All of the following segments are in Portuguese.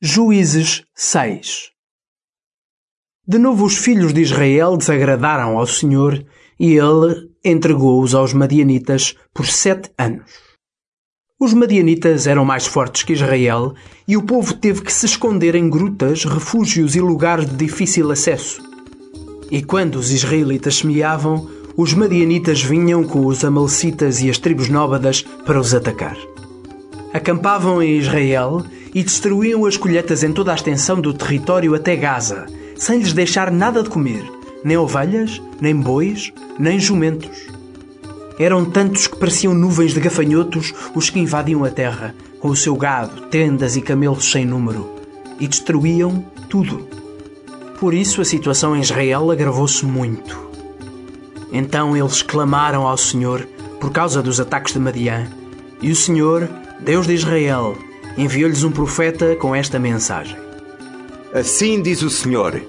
Juízes 6. De novo os filhos de Israel desagradaram ao Senhor e ele entregou-os aos madianitas por 7 anos. Os madianitas eram mais fortes que Israel e o povo teve que se esconder em grutas, refúgios e lugares de difícil acesso. E quando os israelitas semeavam, os madianitas vinham com os amalecitas e as tribos nómadas para os atacar. Acampavam em Israel e destruíam as colheitas em toda a extensão do território até Gaza, sem lhes deixar nada de comer, nem ovelhas, nem bois, nem jumentos. Eram tantos que pareciam nuvens de gafanhotos os que invadiam a terra, com o seu gado, tendas e camelos sem número, e destruíam tudo. Por isso a situação em Israel agravou-se muito. Então eles clamaram ao Senhor por causa dos ataques de Madiã, e o Senhor, Deus de Israel, enviou-lhes um profeta com esta mensagem. Assim diz o Senhor: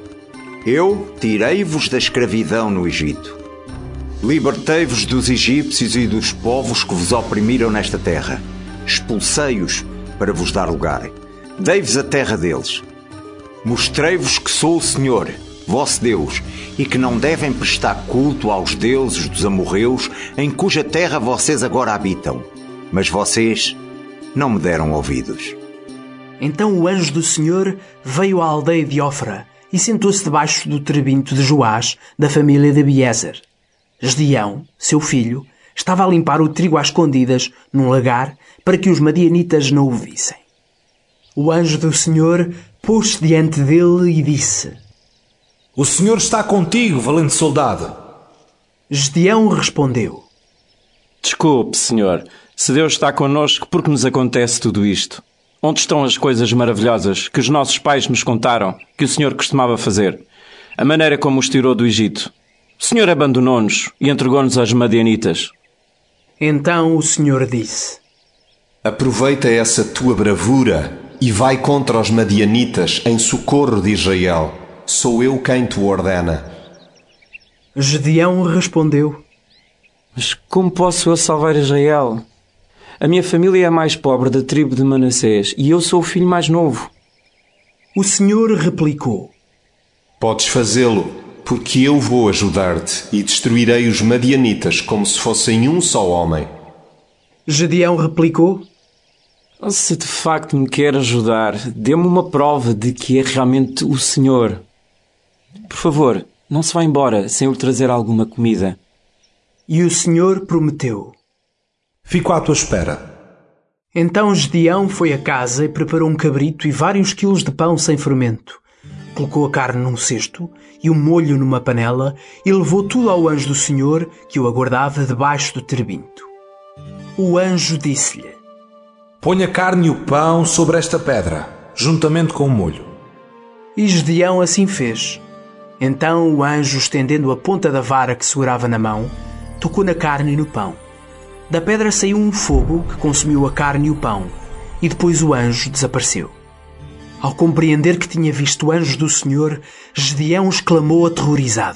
Eu tirei-vos da escravidão no Egito. Libertei-vos dos egípcios e dos povos que vos oprimiram nesta terra. Expulsei-os para vos dar lugar. Dei-vos a terra deles. Mostrei-vos que sou o Senhor, vosso Deus, e que não devem prestar culto aos deuses dos amorreus, em cuja terra vocês agora habitam. Mas vocês não me deram ouvidos. Então o anjo do Senhor veio à aldeia de Ofra e sentou-se debaixo do terebinto de Joás, da família de Abiezer. Gedeão, seu filho, estava a limpar o trigo às escondidas num lagar para que os madianitas não o vissem. O anjo do Senhor pôs-se diante dele e disse: O Senhor está contigo, valente soldado. Gedeão respondeu: Desculpe, Senhor, se Deus está connosco, por que nos acontece tudo isto? Onde estão as coisas maravilhosas que os nossos pais nos contaram que o Senhor costumava fazer? A maneira como os tirou do Egito. O Senhor abandonou-nos e entregou-nos aos madianitas. Então o Senhor disse: Aproveita essa tua bravura e vai contra os madianitas em socorro de Israel. Sou eu quem te ordena. Gedeão respondeu: Mas como posso eu salvar Israel? A minha família é a mais pobre da tribo de Manassés e eu sou o filho mais novo. O Senhor replicou: Podes fazê-lo, porque eu vou ajudar-te e destruirei os madianitas como se fossem um só homem. Gedeão replicou: Se de facto me quer ajudar, dê-me uma prova de que é realmente o Senhor. Por favor, não se vá embora sem eu lhe trazer alguma comida. E o Senhor prometeu. Fico à tua espera. Então Gedeão foi a casa e preparou um cabrito e vários quilos de pão sem fermento. Colocou a carne num cesto e o molho numa panela e levou tudo ao anjo do Senhor, que o aguardava debaixo do terebinto. O anjo disse-lhe: Põe a carne e o pão sobre esta pedra, juntamente com o molho. E Gedeão assim fez. Então o anjo, estendendo a ponta da vara que segurava na mão, tocou na carne e no pão. Da pedra saiu um fogo que consumiu a carne e o pão, e depois o anjo desapareceu. Ao compreender que tinha visto o anjo do Senhor, Gedeão exclamou aterrorizado: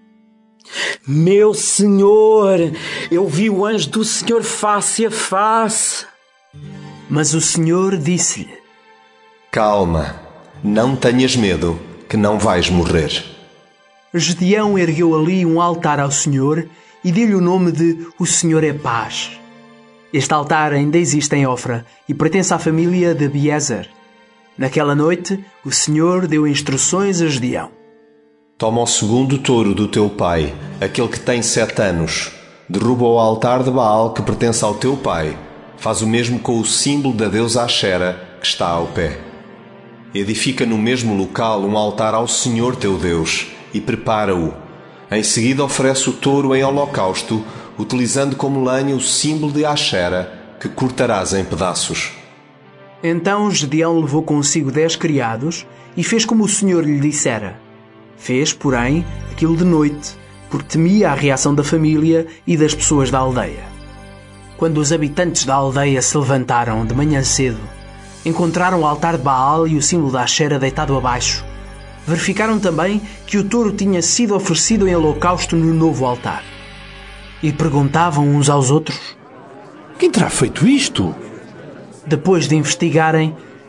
Meu Senhor, eu vi o anjo do Senhor face a face. Mas o Senhor disse-lhe: Calma, não tenhas medo, que não vais morrer. Gedeão ergueu ali um altar ao Senhor e deu-lhe o nome de O Senhor é Paz. Este altar ainda existe em Ofra e pertence à família de Abiezer. Naquela noite, o Senhor deu instruções a Gedeão: Toma o segundo touro do teu pai, aquele que tem 7 anos. Derruba o altar de Baal que pertence ao teu pai. Faz o mesmo com o símbolo da deusa Axera, que está ao pé. Edifica no mesmo local um altar ao Senhor teu Deus e prepara-o. Em seguida oferece o touro em holocausto, utilizando como lenha o símbolo de Axera, que cortarás em pedaços. Então Gedeão levou consigo 10 criados e fez como o Senhor lhe dissera. Fez, porém, aquilo de noite, porque temia a reação da família e das pessoas da aldeia. Quando os habitantes da aldeia se levantaram de manhã cedo, encontraram o altar de Baal e o símbolo da Axera deitado abaixo. Verificaram também que o touro tinha sido oferecido em holocausto no novo altar. E perguntavam uns aos outros: Quem terá feito isto? Depois de investigarem,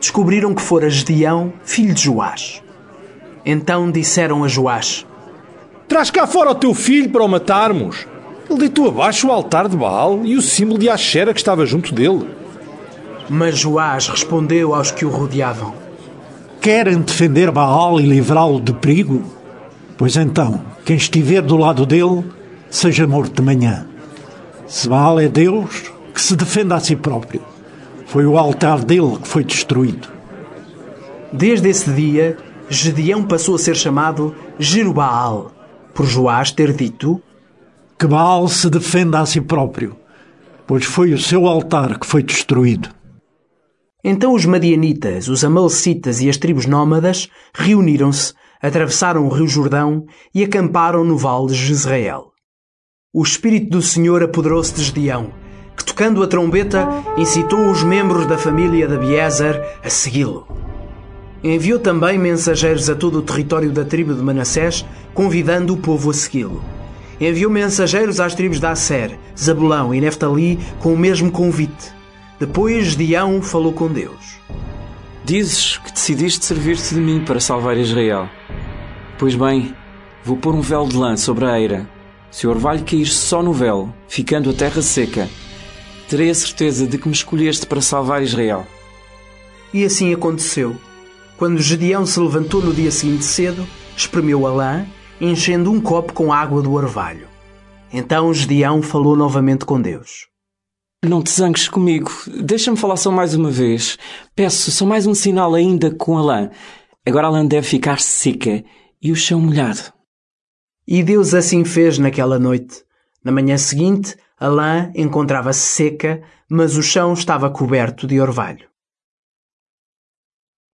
descobriram que fora Gedeão, filho de Joás. Então disseram a Joás: Traz cá fora o teu filho para o matarmos. Ele deitou abaixo o altar de Baal e o símbolo de Axera que estava junto dele. Mas Joás respondeu aos que o rodeavam: Querem defender Baal e livrá-lo de perigo? Pois então, quem estiver do lado dele, seja morto de manhã. Se Baal é Deus, que se defenda a si próprio. Foi o altar dele que foi destruído. Desde esse dia, Gedeão passou a ser chamado Jerubaal, por Joás ter dito: Que Baal se defenda a si próprio, pois foi o seu altar que foi destruído. Então os madianitas, os amalecitas e as tribos nómadas reuniram-se, atravessaram o rio Jordão e acamparam no vale de Jezreel. O Espírito do Senhor apoderou-se de Gedeão, que tocando a trombeta incitou os membros da família de Abiezer a segui-lo. Enviou também mensageiros a todo o território da tribo de Manassés, convidando o povo a segui-lo. Enviou mensageiros às tribos de Asser, Zabulão e Neftali com o mesmo convite. Depois Gedeão falou com Deus: Dizes que decidiste servir-te de mim para salvar Israel. Pois bem, vou pôr um véu de lã sobre a eira. Se o orvalho cair só no véu, ficando a terra seca, terei a certeza de que me escolheste para salvar Israel. E assim aconteceu. Quando Gedeão se levantou no dia seguinte cedo, espremeu a lã, enchendo um copo com água do orvalho. Então Gedeão falou novamente com Deus: Não te zangues comigo. Deixa-me falar só mais uma vez. Peço só mais um sinal ainda com a lã. Agora a lã deve ficar seca e o chão molhado. E Deus assim fez naquela noite. Na manhã seguinte, a lã encontrava-se seca, mas o chão estava coberto de orvalho.